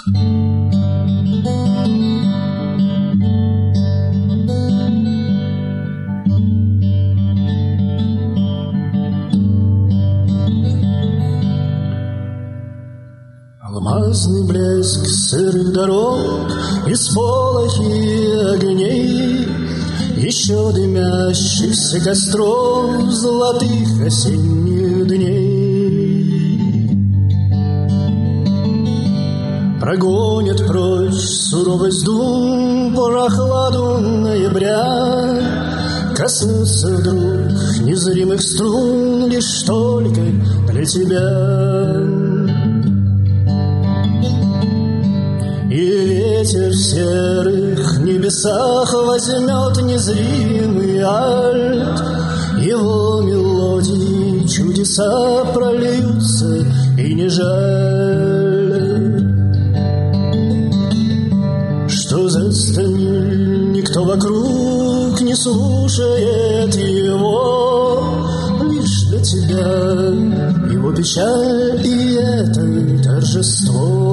Алмазный блеск сырых дорог и сполохи огней, еще дымящихся костров золотых осенних дней. Прогонят прочь суровость дум, прохладу ноября, коснутся вдруг незримых струн лишь только для тебя. И ветер в серых небесах возьмет незримый альт, его мелодии чудеса прольются, и не жаль, что застынет никто вокруг, не слушает его, лишь для тебя его печаль и это торжество.